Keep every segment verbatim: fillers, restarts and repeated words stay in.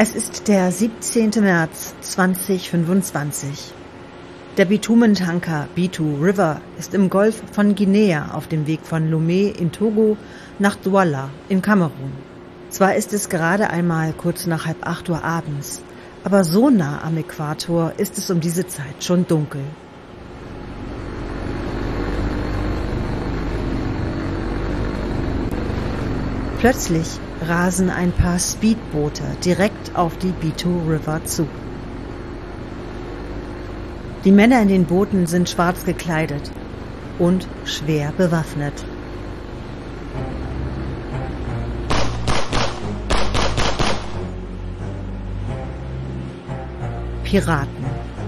Es ist der siebzehnten März zweitausendfünfundzwanzig. Der Bitumentanker B zwei River ist im Golf von Guinea auf dem Weg von Lomé in Togo nach Douala in Kamerun. Zwar ist es gerade einmal kurz nach halb acht Uhr abends, aber so nah am Äquator ist es um diese Zeit schon dunkel. Plötzlich rasen ein paar Speedboote direkt auf die B zwei River zu. Die Männer in den Booten sind schwarz gekleidet und schwer bewaffnet. Piraten.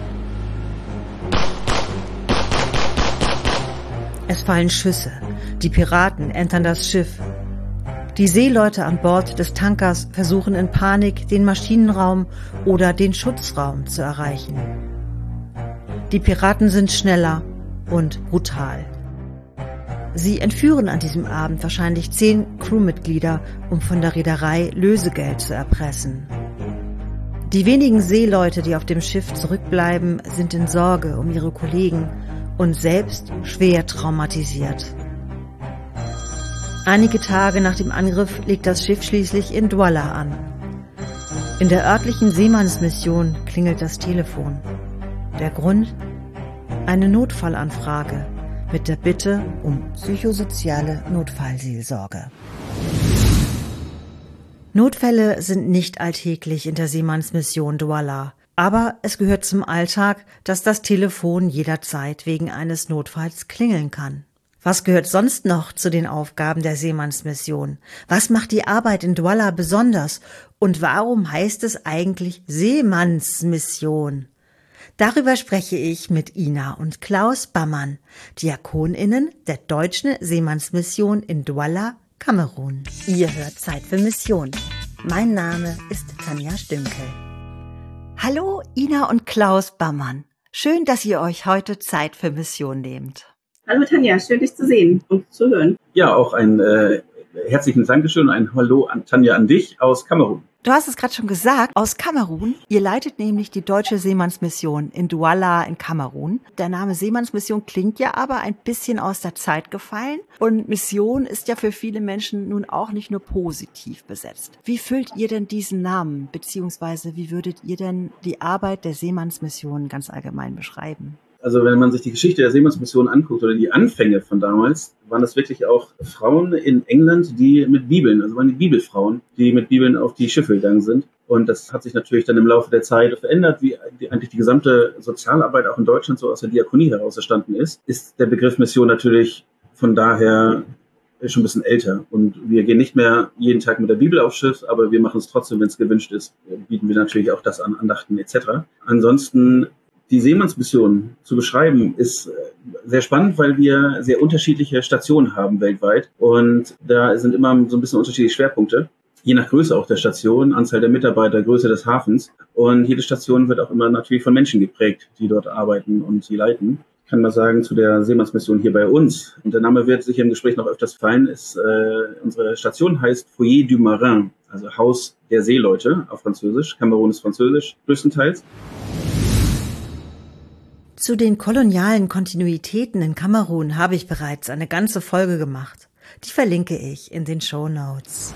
Es fallen Schüsse. Die Piraten entern das Schiff. Die Seeleute an Bord des Tankers versuchen in Panik, den Maschinenraum oder den Schutzraum zu erreichen. Die Piraten sind schneller und brutal. Sie entführen an diesem Abend wahrscheinlich zehn Crewmitglieder, um von der Reederei Lösegeld zu erpressen. Die wenigen Seeleute, die auf dem Schiff zurückbleiben, sind in Sorge um ihre Kollegen und selbst schwer traumatisiert. Einige Tage nach dem Angriff legt das Schiff schließlich in Douala an. In der örtlichen Seemannsmission klingelt das Telefon. Der Grund? Eine Notfallanfrage mit der Bitte um psychosoziale Notfallseelsorge. Notfälle sind nicht alltäglich in der Seemannsmission Douala, aber es gehört zum Alltag, dass das Telefon jederzeit wegen eines Notfalls klingeln kann. Was gehört sonst noch zu den Aufgaben der Seemannsmission? Was macht die Arbeit in Douala besonders? Und warum heißt es eigentlich Seemannsmission? Darüber spreche ich mit Ina und Klaus Bammann, DiakonInnen der Deutschen Seemannsmission in Douala, Kamerun. Ihr hört Zeit für Mission. Mein Name ist Tanja Stünkel. Hallo Ina und Klaus Bammann. Schön, dass ihr euch heute Zeit für Mission nehmt. Hallo Tanja, schön dich zu sehen und zu hören. Ja, auch ein äh, herzlichen Dankeschön, ein Hallo an Tanja an dich aus Kamerun. Du hast es gerade schon gesagt, aus Kamerun. Ihr leitet nämlich die Deutsche Seemannsmission in Douala in Kamerun. Der Name Seemannsmission klingt ja aber ein bisschen aus der Zeit gefallen. Und Mission ist ja für viele Menschen nun auch nicht nur positiv besetzt. Wie füllt ihr denn diesen Namen, beziehungsweise wie würdet ihr denn die Arbeit der Seemannsmission ganz allgemein beschreiben? Also wenn man sich die Geschichte der Seemannsmission anguckt oder die Anfänge von damals, waren das wirklich auch Frauen in England, die mit Bibeln, also waren die Bibelfrauen, die mit Bibeln auf die Schiffe gegangen sind. Und das hat sich natürlich dann im Laufe der Zeit verändert, wie eigentlich die gesamte Sozialarbeit auch in Deutschland so aus der Diakonie heraus entstanden ist, ist der Begriff Mission natürlich von daher schon ein bisschen älter. Und wir gehen nicht mehr jeden Tag mit der Bibel aufs Schiff, aber wir machen es trotzdem, wenn es gewünscht ist, bieten wir natürlich auch das an, Andachten et cetera. Ansonsten die Seemannsmission zu beschreiben, ist sehr spannend, weil wir sehr unterschiedliche Stationen haben weltweit. Und da sind immer so ein bisschen unterschiedliche Schwerpunkte, je nach Größe auch der Station, Anzahl der Mitarbeiter, Größe des Hafens. Und jede Station wird auch immer natürlich von Menschen geprägt, die dort arbeiten und sie leiten. Ich kann mal sagen, zu der Seemannsmission hier bei uns, und der Name wird sicher im Gespräch noch öfters fallen, ist, äh, unsere Station heißt Foyer du Marin, also Haus der Seeleute auf Französisch. Kamerun ist Französisch größtenteils. Zu den kolonialen Kontinuitäten in Kamerun habe ich bereits eine ganze Folge gemacht. Die verlinke ich in den Shownotes.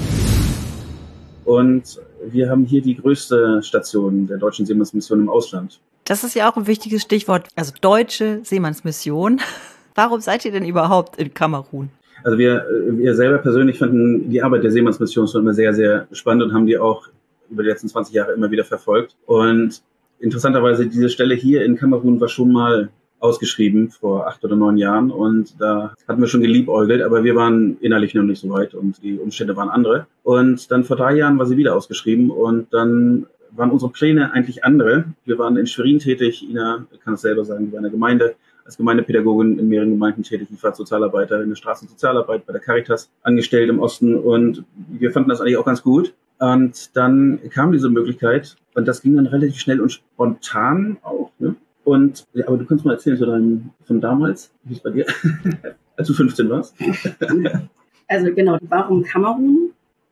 Und wir haben hier die größte Station der Deutschen Seemannsmission im Ausland. Das ist ja auch ein wichtiges Stichwort, also Deutsche Seemannsmission. Warum seid ihr denn überhaupt in Kamerun? Also wir, wir selber persönlich fanden die Arbeit der Seemannsmission schon immer sehr, sehr spannend und haben die auch über die letzten zwanzig Jahre immer wieder verfolgt. Und interessanterweise, diese Stelle hier in Kamerun war schon mal ausgeschrieben vor acht oder neun Jahren und da hatten wir schon geliebäugelt, aber wir waren innerlich noch nicht so weit und die Umstände waren andere. Und dann vor drei Jahren war sie wieder ausgeschrieben und dann waren unsere Pläne eigentlich andere. Wir waren in Schwerin tätig, Ina kann es selber sagen, wir waren in der Gemeinde, als Gemeindepädagogin in mehreren Gemeinden tätig, ich war Sozialarbeiter in der Straßensozialarbeit bei der Caritas angestellt im Osten und wir fanden das eigentlich auch ganz gut. Und dann kam diese Möglichkeit und das ging dann relativ schnell und spontan auch. Ne? Und ja, aber du kannst mal erzählen zu deinem, von damals, wie es bei dir, als du fünfzehn warst. Also genau, warum Kamerun?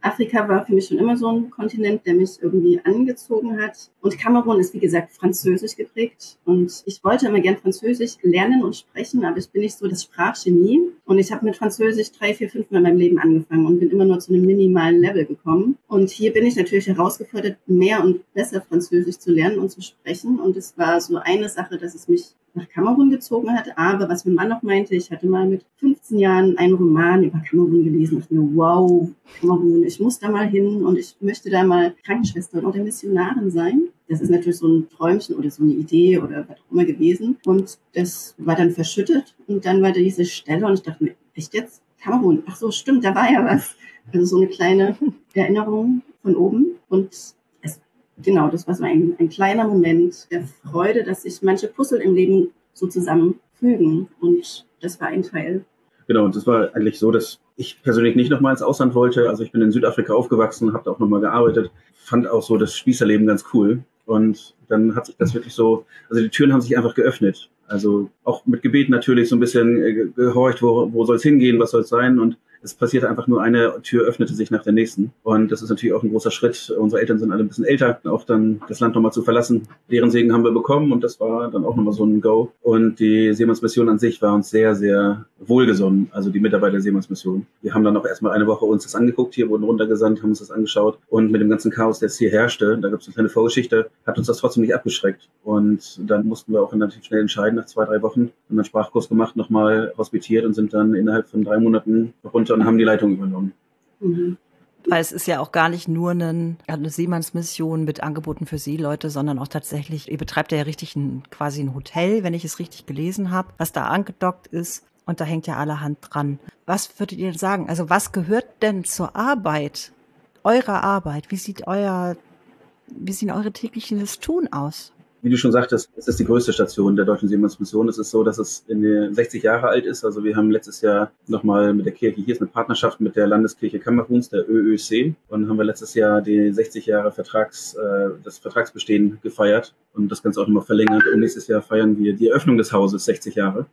Afrika war für mich schon immer so ein Kontinent, der mich irgendwie angezogen hat. Und Kamerun ist, wie gesagt, französisch geprägt. Und ich wollte immer gern Französisch lernen und sprechen, aber ich bin nicht so das Sprachgenie. Und ich habe mit Französisch drei, vier, fünf Mal in meinem Leben angefangen und bin immer nur zu einem minimalen Level gekommen. Und hier bin ich natürlich herausgefordert, mehr und besser Französisch zu lernen und zu sprechen. Und es war so eine Sache, dass es mich nach Kamerun gezogen hat. Aber was mein Mann noch meinte, ich hatte mal mit fünfzehn Jahren einen Roman über Kamerun gelesen. Ich dachte mir, wow, Kamerun, ich muss da mal hin und ich möchte da mal Krankenschwester oder Missionarin sein. Das ist natürlich so ein Träumchen oder so eine Idee oder was auch immer gewesen. Und das war dann verschüttet. Und dann war da diese Stelle und ich dachte mir, echt jetzt? Kamerun? Ach so, stimmt, da war ja was. Also so eine kleine Erinnerung von oben. Und es Genau, das war so ein, ein kleiner Moment der Freude, dass sich manche Puzzle im Leben so zusammenfügen. Und das war ein Teil. Genau, und das war eigentlich so, dass ich persönlich nicht nochmal ins Ausland wollte. Also ich bin in Südafrika aufgewachsen, habe da auch nochmal gearbeitet, fand auch so das Spießerleben ganz cool. Und dann hat sich das wirklich so, also die Türen haben sich einfach geöffnet. Also auch mit Gebet natürlich so ein bisschen gehorcht, wo, wo soll es hingehen, was soll es sein, und es passierte einfach nur, eine Tür öffnete sich nach der nächsten. Und das ist natürlich auch ein großer Schritt. Unsere Eltern sind alle ein bisschen älter, auch dann das Land nochmal zu verlassen. Deren Segen haben wir bekommen und das war dann auch nochmal so ein Go. Und die Seemannsmission an sich war uns sehr, sehr wohlgesonnen, also die Mitarbeiter der Seemannsmission. Wir haben dann auch erstmal eine Woche uns das angeguckt, hier wurden runtergesandt, haben uns das angeschaut. Und mit dem ganzen Chaos, der jetzt hier herrschte, da gab es eine kleine Vorgeschichte, hat uns das trotzdem nicht abgeschreckt. Und dann mussten wir auch relativ schnell entscheiden, nach zwei, drei Wochen, haben einen Sprachkurs gemacht, nochmal hospitiert und sind dann innerhalb von drei Monaten runter und haben die Leitung übernommen. Mhm. Weil es ist ja auch gar nicht nur eine, eine Seemannsmission mit Angeboten für Seeleute, sondern auch tatsächlich, ihr betreibt ja richtig ein, quasi ein Hotel, wenn ich es richtig gelesen habe, was da angedockt ist. Und da hängt ja allerhand dran. Was würdet ihr sagen? Also was gehört denn zur Arbeit, eurer Arbeit? Wie sieht euer, wie sehen eure täglichen Tun aus? Wie du schon sagtest, es ist die größte Station der Deutschen Seemannsmission. Es ist so, dass es in den sechzig Jahre alt ist. Also wir haben letztes Jahr nochmal mit der Kirche, hier ist eine Partnerschaft mit der Landeskirche Kameruns, der Ö Ö C. Und haben wir letztes Jahr die sechzig Jahre Vertrags, äh, das Vertragsbestehen gefeiert und das Ganze auch nochmal verlängert. Und nächstes Jahr feiern wir die Eröffnung des Hauses, sechzig Jahre.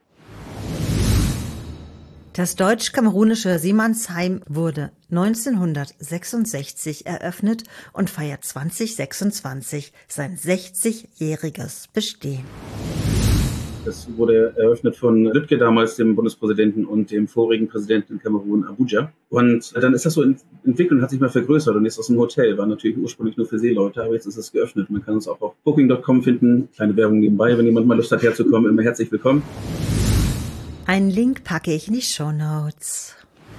Das deutsch-kamerunische Seemannsheim wurde neunzehnhundertsechsundsechzig eröffnet und feiert zwanzig sechsundzwanzig sein sechzigjähriges Bestehen. Das wurde eröffnet von Lübke, damals dem Bundespräsidenten, und dem vorigen Präsidenten in Kamerun, Abuja. Und dann ist das so entwickelt und hat sich mal vergrößert und jetzt ist es ein Hotel. War natürlich ursprünglich nur für Seeleute, aber jetzt ist es geöffnet. Man kann uns auch auf booking punkt com finden. Kleine Werbung nebenbei, wenn jemand mal Lust hat herzukommen, immer herzlich willkommen. Einen Link packe ich in die Shownotes.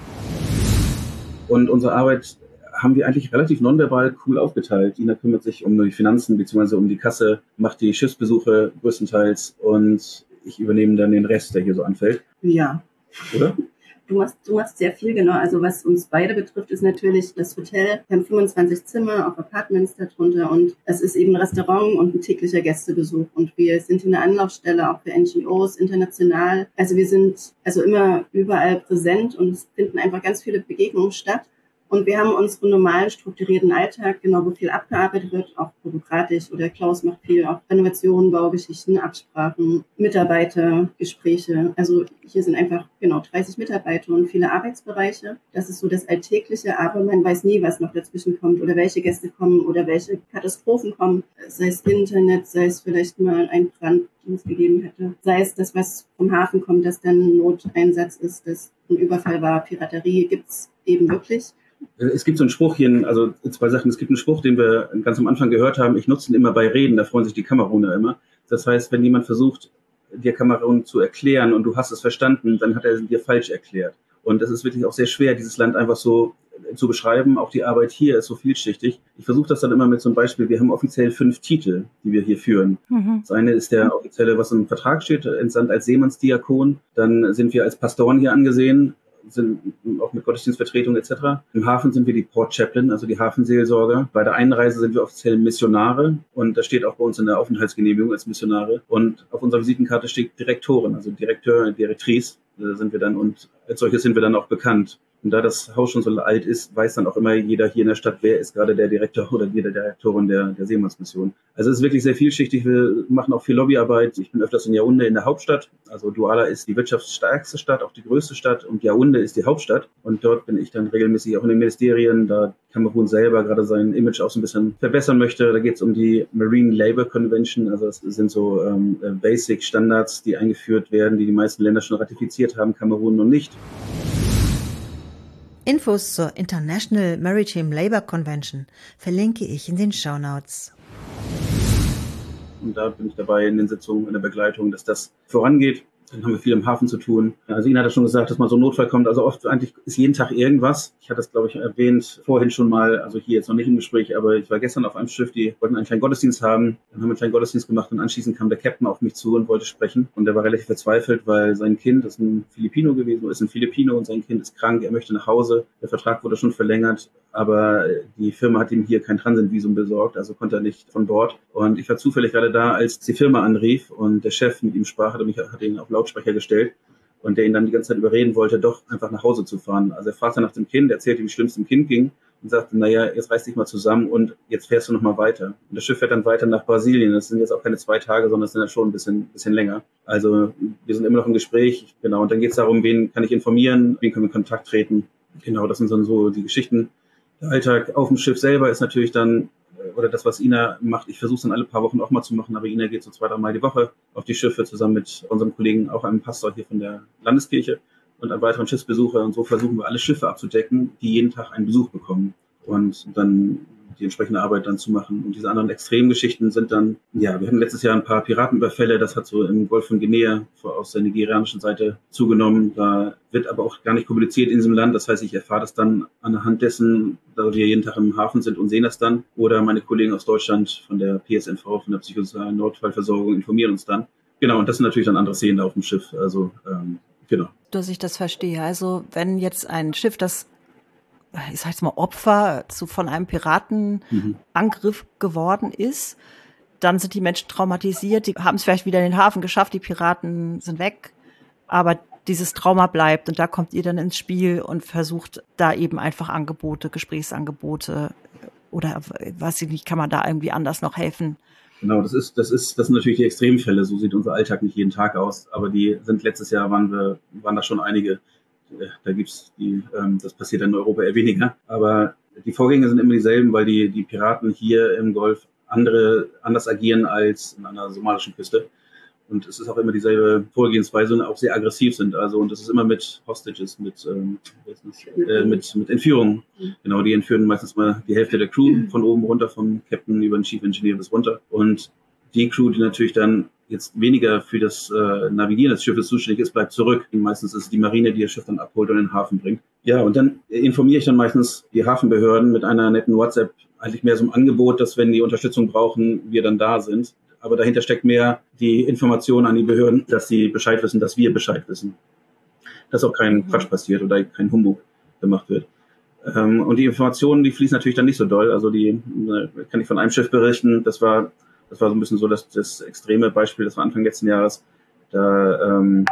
Und unsere Arbeit haben wir eigentlich relativ nonverbal cool aufgeteilt. Ina kümmert sich um die Finanzen bzw. um die Kasse, macht die Schiffsbesuche größtenteils und ich übernehme dann den Rest, der hier so anfällt. Ja. Oder? Du machst, du machst sehr viel, genau. Also was uns beide betrifft, ist natürlich das Hotel. Wir haben fünfundzwanzig Zimmer, auch Apartments darunter, und es ist eben ein Restaurant und ein täglicher Gästebesuch. Und wir sind eine Anlaufstelle auch für N G Os international. Also wir sind also immer überall präsent und es finden einfach ganz viele Begegnungen statt. Und wir haben unseren normalen, strukturierten Alltag, genau, wo viel abgearbeitet wird, auch bürokratisch, oder Klaus macht viel, auch Renovationen, Baugeschichten, Absprachen, Mitarbeitergespräche. Also hier sind einfach, genau, dreißig Mitarbeiter und viele Arbeitsbereiche. Das ist so das Alltägliche, aber man weiß nie, was noch dazwischen kommt oder welche Gäste kommen oder welche Katastrophen kommen. Sei es Internet, sei es vielleicht mal ein Brand, den es gegeben hätte. Sei es das, was vom Hafen kommt, dass dann ein Noteinsatz ist, dass ein Überfall war, Piraterie, gibt's eben wirklich. Es gibt so einen Spruch hier, also zwei Sachen. Es gibt einen Spruch, den wir ganz am Anfang gehört haben. Ich nutze ihn immer bei Reden, da freuen sich die Kameruner immer. Das heißt, wenn jemand versucht, dir Kamerun zu erklären und du hast es verstanden, dann hat er es dir falsch erklärt. Und es ist wirklich auch sehr schwer, dieses Land einfach so zu beschreiben. Auch die Arbeit hier ist so vielschichtig. Ich versuche das dann immer mit so einem Beispiel. Wir haben offiziell fünf Titel, die wir hier führen. Mhm. Das eine ist der offizielle, was im Vertrag steht, entsandt als Seemannsdiakon. Dann sind wir als Pastoren hier angesehen, sind auch mit Gottesdienstvertretung et cetera. Im Hafen sind wir die Port Chaplain, also die Hafenseelsorger. Bei der Einreise sind wir offiziell Missionare und das steht auch bei uns in der Aufenthaltsgenehmigung als Missionare. Und auf unserer Visitenkarte steht Direktorin, also Direkteur, Direktrice sind wir dann, und als solches sind wir dann auch bekannt. Und da das Haus schon so alt ist, weiß dann auch immer jeder hier in der Stadt, wer ist gerade der Direktor oder jede Direktorin der, der Seemannsmission. Also es ist wirklich sehr vielschichtig. Wir machen auch viel Lobbyarbeit. Ich bin öfters in Yaoundé in der Hauptstadt. Also Douala ist die wirtschaftsstärkste Stadt, auch die größte Stadt. Und Yaoundé ist die Hauptstadt. Und dort bin ich dann regelmäßig auch in den Ministerien, da Kamerun selber gerade sein Image auch so ein bisschen verbessern möchte. Da geht es um die Marine Labour Convention. Also das sind so ähm, Basic Standards, die eingeführt werden, die die meisten Länder schon ratifiziert haben, Kamerun noch nicht. Infos zur International Maritime Labour Convention verlinke ich in den Shownotes. Und da bin ich dabei in den Sitzungen, in der Begleitung, dass das vorangeht. Dann haben wir viel im Hafen zu tun. Also Ina hat ja schon gesagt, dass mal so ein Notfall kommt. Also oft eigentlich ist jeden Tag irgendwas. Ich hatte das, glaube ich, erwähnt vorhin schon mal, also hier jetzt noch nicht im Gespräch, aber ich war gestern auf einem Schiff, die wollten einen kleinen Gottesdienst haben. Dann haben wir einen kleinen Gottesdienst gemacht und anschließend kam der Captain auf mich zu und wollte sprechen. Und der war relativ verzweifelt, weil sein Kind, das ist ein Filipino gewesen, ist ein Filipino und sein Kind ist krank, er möchte nach Hause. Der Vertrag wurde schon verlängert, aber die Firma hat ihm hier kein Transitvisum besorgt, also konnte er nicht von Bord. Und ich war zufällig gerade da, als die Firma anrief und der Chef mit ihm sprach, hat, mich, hat ihn auf Lautsprecher gestellt und der ihn dann die ganze Zeit überreden wollte, doch einfach nach Hause zu fahren. Also er fragte nach dem Kind, erzählte, wie schlimm es dem Kind ging und sagte, naja, jetzt reiß dich mal zusammen und jetzt fährst du noch mal weiter. Und das Schiff fährt dann weiter nach Brasilien. Das sind jetzt auch keine zwei Tage, sondern das sind dann schon ein bisschen, bisschen länger. Also wir sind immer noch im Gespräch. Genau, und dann geht es darum, wen kann ich informieren, wen können wir in Kontakt treten. Genau, das sind dann so die Geschichten. Der Alltag auf dem Schiff selber ist natürlich dann, oder das, was Ina macht, ich versuche es dann alle paar Wochen auch mal zu machen, aber Ina geht so zwei, drei Mal die Woche auf die Schiffe zusammen mit unserem Kollegen, auch einem Pastor hier von der Landeskirche und einem weiteren Schiffsbesucher. Und so versuchen wir alle Schiffe abzudecken, die jeden Tag einen Besuch bekommen und dann die entsprechende Arbeit dann zu machen. Und diese anderen Extremgeschichten sind dann, ja, wir hatten letztes Jahr ein paar Piratenüberfälle, das hat so im Golf von Guinea aus der nigerianischen Seite zugenommen. Da wird aber auch gar nicht kommuniziert in diesem Land. Das heißt, ich erfahre das dann anhand dessen, da wir jeden Tag im Hafen sind und sehen das dann. Oder meine Kollegen aus Deutschland von der P S N V, von der psychosozialen Notfallversorgung, informieren uns dann. Genau, und das sind natürlich dann andere Szenen da auf dem Schiff. Also, ähm, genau. Dass ich das verstehe. Also, wenn jetzt ein Schiff, das ich sag jetzt mal, Opfer zu, von einem Piratenangriff mhm. geworden ist, dann sind die Menschen traumatisiert, die haben es vielleicht wieder in den Hafen geschafft, die Piraten sind weg, aber dieses Trauma bleibt und da kommt ihr dann ins Spiel und versucht da eben einfach Angebote, Gesprächsangebote oder weiß ich nicht, kann man da irgendwie anders noch helfen? Genau, das ist, das ist, das sind natürlich die Extremfälle, so sieht unser Alltag nicht jeden Tag aus, aber die sind letztes Jahr waren wir, waren da schon einige. Da gibt's die, ähm, das passiert in Europa eher weniger. Aber die Vorgänge sind immer dieselben, weil die, die Piraten hier im Golf andere, anders agieren als an einer somalischen Küste. Und es ist auch immer dieselbe Vorgehensweise und auch sehr aggressiv sind. Also, und das ist immer mit Hostages, mit, ähm, äh, mit, mit Entführungen. Genau, die entführen meistens mal die Hälfte der Crew von oben runter, vom Captain über den Chief Engineer bis runter. Und die Crew, die natürlich dann jetzt weniger für das äh, Navigieren des Schiffes zuständig ist, bleibt zurück. Meistens ist es die Marine, die das Schiff dann abholt und in den Hafen bringt. Ja, und dann informiere ich dann meistens die Hafenbehörden mit einer netten WhatsApp, eigentlich mehr so ein Angebot, dass wenn die Unterstützung brauchen, wir dann da sind. Aber dahinter steckt mehr die Information an die Behörden, dass sie Bescheid wissen, dass wir Bescheid wissen. Dass auch kein Quatsch passiert oder kein Humbug gemacht wird. Ähm, und die Informationen, die fließen natürlich dann nicht so doll. Also die äh, kann ich von einem Schiff berichten, das war Das war so ein bisschen so das, das extreme Beispiel, das war Anfang letzten Jahres. Da, ähm,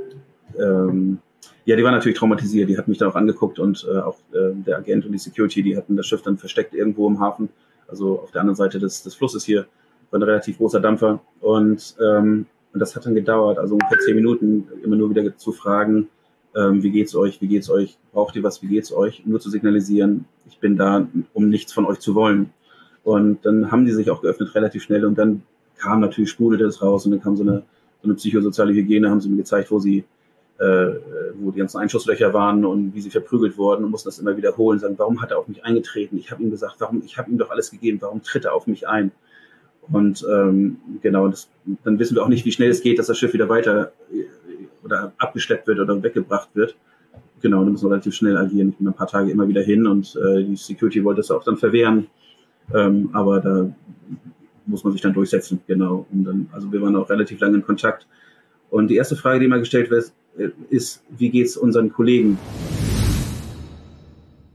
ähm, ja, die waren natürlich traumatisiert. Die hatten mich dann auch angeguckt und äh, auch äh, der Agent und die Security, die hatten das Schiff dann versteckt irgendwo im Hafen. Also auf der anderen Seite des, des Flusses hier war ein relativ großer Dampfer. Und, ähm, und das hat dann gedauert, also ungefähr zehn Minuten, immer nur wieder zu fragen, ähm, wie geht's euch, wie geht's euch, braucht ihr was, wie geht's euch? Nur zu signalisieren, ich bin da, um nichts von euch zu wollen. Und dann haben die sich auch geöffnet relativ schnell und dann kam natürlich, sprudelte es raus und dann kam so eine, so eine psychosoziale Hygiene, haben sie mir gezeigt, wo sie, äh, wo die ganzen Einschusslöcher waren und wie sie verprügelt wurden und mussten das immer wiederholen, sagen, warum hat er auf mich eingetreten? Ich habe ihm gesagt, warum, ich habe ihm doch alles gegeben, warum tritt er auf mich ein? Und ähm, genau, das, dann wissen wir auch nicht, wie schnell es geht, dass das Schiff wieder weiter oder abgeschleppt wird oder weggebracht wird. Genau, dann müssen wir relativ schnell agieren. Ich bin ein paar Tage immer wieder hin und äh, die Security wollte das auch dann verwehren. Ähm, aber da muss man sich dann durchsetzen, genau. Und dann, also wir waren auch relativ lange in Kontakt. Und die erste Frage, die immer gestellt wird, ist, wie geht's unseren Kollegen?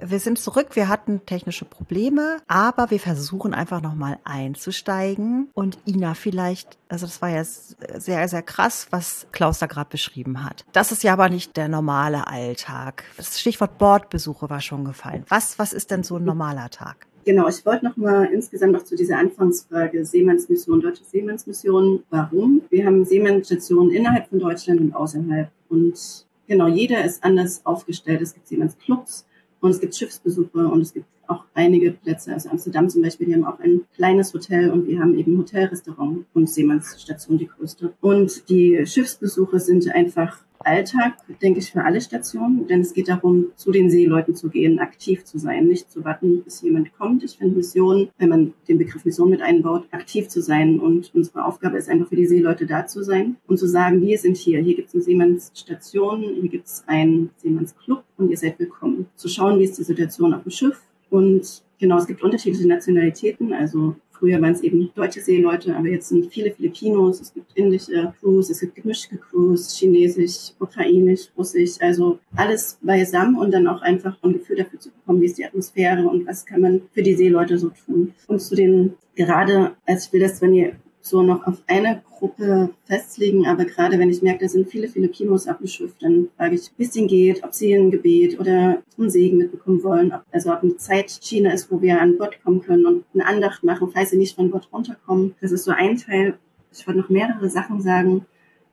Wir sind zurück, wir hatten technische Probleme, aber wir versuchen einfach nochmal einzusteigen. Und Ina, vielleicht, also das war ja sehr, sehr krass, was Klaus da gerade beschrieben hat. Das ist ja aber nicht der normale Alltag. Das Stichwort Bordbesuche war schon gefallen. Was, was ist denn so ein normaler Tag? Genau, ich wollte noch mal insgesamt noch zu dieser Anfangsfrage Seemannsmission, Deutsche Seemannsmission. Warum? Wir haben Seemannsstationen innerhalb von Deutschland und außerhalb. Und genau, jeder ist anders aufgestellt. Es gibt Seemannsclubs und es gibt Schiffsbesuche und es gibt auch einige Plätze. Also Amsterdam zum Beispiel, die haben auch ein kleines Hotel und wir haben eben Hotelrestaurant und Seemannsstation, die größte. Und die Schiffsbesuche sind einfach Alltag, denke ich, für alle Stationen, denn es geht darum, zu den Seeleuten zu gehen, aktiv zu sein, nicht zu warten, bis jemand kommt. Ich finde Mission, wenn man den Begriff Mission mit einbaut, aktiv zu sein, und unsere Aufgabe ist einfach für die Seeleute da zu sein und zu sagen, wir sind hier, hier gibt es eine Seemannsstation, hier gibt es einen Seemannsclub und ihr seid willkommen. Zu schauen, wie ist die Situation auf dem Schiff, und genau, es gibt unterschiedliche Nationalitäten, also früher waren es eben deutsche Seeleute, aber jetzt sind viele Filipinos, es gibt indische Crews, es gibt gemischte Crews, chinesisch, ukrainisch, russisch, also alles beisammen, und dann auch einfach ein Gefühl dafür zu bekommen, wie ist die Atmosphäre und was kann man für die Seeleute so tun. Und zu den, gerade, also ich will das, wenn ihr so noch auf eine Gruppe festlegen, aber gerade wenn ich merke, da sind viele Filipinos auf dem Schiff, dann frage ich, wie es denen geht, ob sie ein Gebet oder einen Segen mitbekommen wollen, ob, also ob eine Zeitschiene ist, wo wir an Bord kommen können und eine Andacht machen, falls sie nicht von Bord runterkommen. Das ist so ein Teil. Ich wollte noch mehrere Sachen sagen.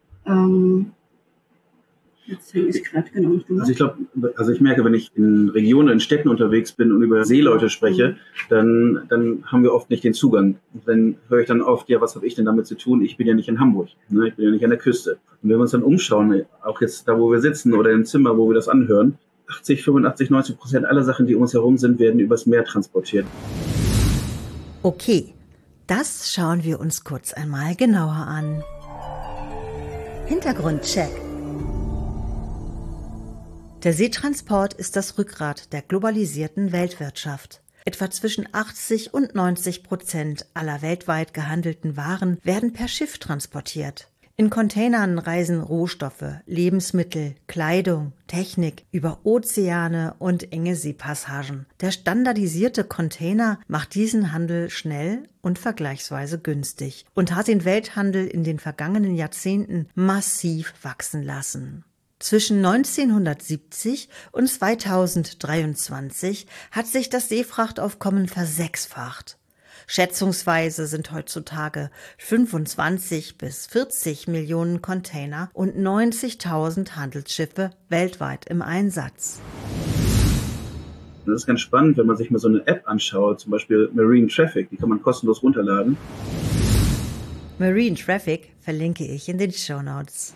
Ähm, Jetzt hänge ich gerade, genau. Also ich glaube, also ich merke, wenn ich in Regionen, in Städten unterwegs bin und über Seeleute spreche, dann, dann haben wir oft nicht den Zugang. Dann höre ich dann oft, ja, was habe ich denn damit zu tun? Ich bin ja nicht in Hamburg, ne? Ich bin ja nicht an der Küste. Und wenn wir uns dann umschauen, auch jetzt da, wo wir sitzen oder im Zimmer, wo wir das anhören, achtzig, fünfundachtzig, neunzig Prozent aller Sachen, die um uns herum sind, werden übers Meer transportiert. Okay, das schauen wir uns kurz einmal genauer an. Hintergrundcheck. Der Seetransport ist das Rückgrat der globalisierten Weltwirtschaft. Etwa zwischen achtzig und neunzig Prozent aller weltweit gehandelten Waren werden per Schiff transportiert. In Containern reisen Rohstoffe, Lebensmittel, Kleidung, Technik über Ozeane und enge Seepassagen. Der standardisierte Container macht diesen Handel schnell und vergleichsweise günstig und hat den Welthandel in den vergangenen Jahrzehnten massiv wachsen lassen. Zwischen neunzehnhundertsiebzig und zweitausenddreiundzwanzig hat sich das Seefrachtaufkommen versechsfacht. Schätzungsweise sind heutzutage fünfundzwanzig bis vierzig Millionen Container und neunzigtausend Handelsschiffe weltweit im Einsatz. Das ist ganz spannend, wenn man sich mal so eine App anschaut, zum Beispiel Marine Traffic, die kann man kostenlos runterladen. Marine Traffic verlinke ich in den Shownotes.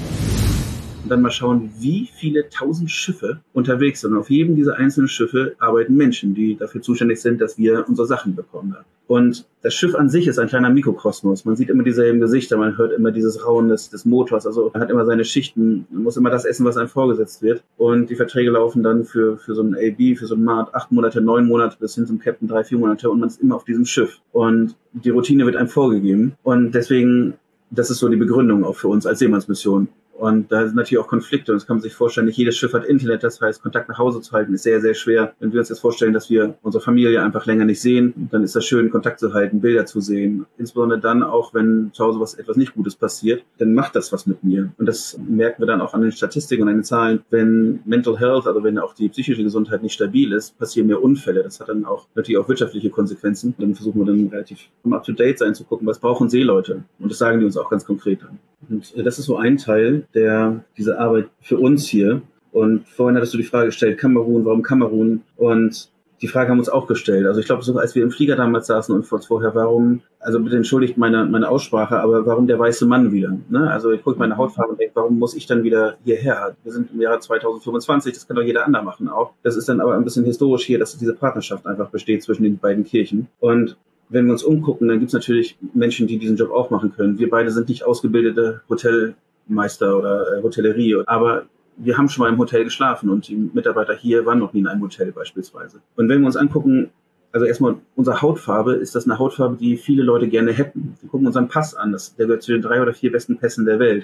Und dann mal schauen, wie viele tausend Schiffe unterwegs sind. Und auf jedem dieser einzelnen Schiffe arbeiten Menschen, die dafür zuständig sind, dass wir unsere Sachen bekommen. Und das Schiff an sich ist ein kleiner Mikrokosmos. Man sieht immer dieselben Gesichter, man hört immer dieses Raunen des, des Motors. Also man hat immer seine Schichten, man muss immer das essen, was einem vorgesetzt wird. Und die Verträge laufen dann für, für so ein A B, für so ein Mart, acht Monate, neun Monate bis hin zum Captain drei, vier Monate. Und man ist immer auf diesem Schiff. Und die Routine wird einem vorgegeben. Und deswegen, das ist so die Begründung auch für uns als Seemannsmission. Und da sind natürlich auch Konflikte. Und das kann man sich vorstellen, nicht jedes Schiff hat Internet. Das heißt, Kontakt nach Hause zu halten ist sehr, sehr schwer. Wenn wir uns jetzt vorstellen, dass wir unsere Familie einfach länger nicht sehen, dann ist das schön, Kontakt zu halten, Bilder zu sehen. Insbesondere dann auch, wenn zu Hause was etwas nicht Gutes passiert, dann macht das was mit mir. Und das merken wir dann auch an den Statistiken und an den Zahlen. Wenn Mental Health, also wenn auch die psychische Gesundheit nicht stabil ist, passieren mehr Unfälle. Das hat dann auch natürlich auch wirtschaftliche Konsequenzen. Dann versuchen wir dann relativ up-to-date sein, zu gucken, was brauchen Seeleute. Und das sagen die uns auch ganz konkret an. Und das ist so ein Teil der diese Arbeit für uns hier. Und vorhin hattest du die Frage gestellt, Kamerun, warum Kamerun? Und die Frage haben wir uns auch gestellt. Also ich glaube, sogar als wir im Flieger damals saßen und vorher, warum, also bitte entschuldigt meine meine Aussprache, aber warum der weiße Mann wieder? Ne? Also ich gucke meine Hautfarbe und denke, warum muss ich dann wieder hierher? Wir sind im Jahre zweitausendfünfundzwanzig, das kann doch jeder andere machen auch. Das ist dann aber ein bisschen historisch hier, dass diese Partnerschaft einfach besteht zwischen den beiden Kirchen. Und wenn wir uns umgucken, dann gibt es natürlich Menschen, die diesen Job auch machen können. Wir beide sind nicht ausgebildete Hotelmeister oder äh, Hotellerie, aber wir haben schon mal im Hotel geschlafen und die Mitarbeiter hier waren noch nie in einem Hotel beispielsweise. Und wenn wir uns angucken, also erstmal unsere Hautfarbe, ist das eine Hautfarbe, die viele Leute gerne hätten. Wir gucken unseren Pass an, das, der gehört zu den drei oder vier besten Pässen der Welt.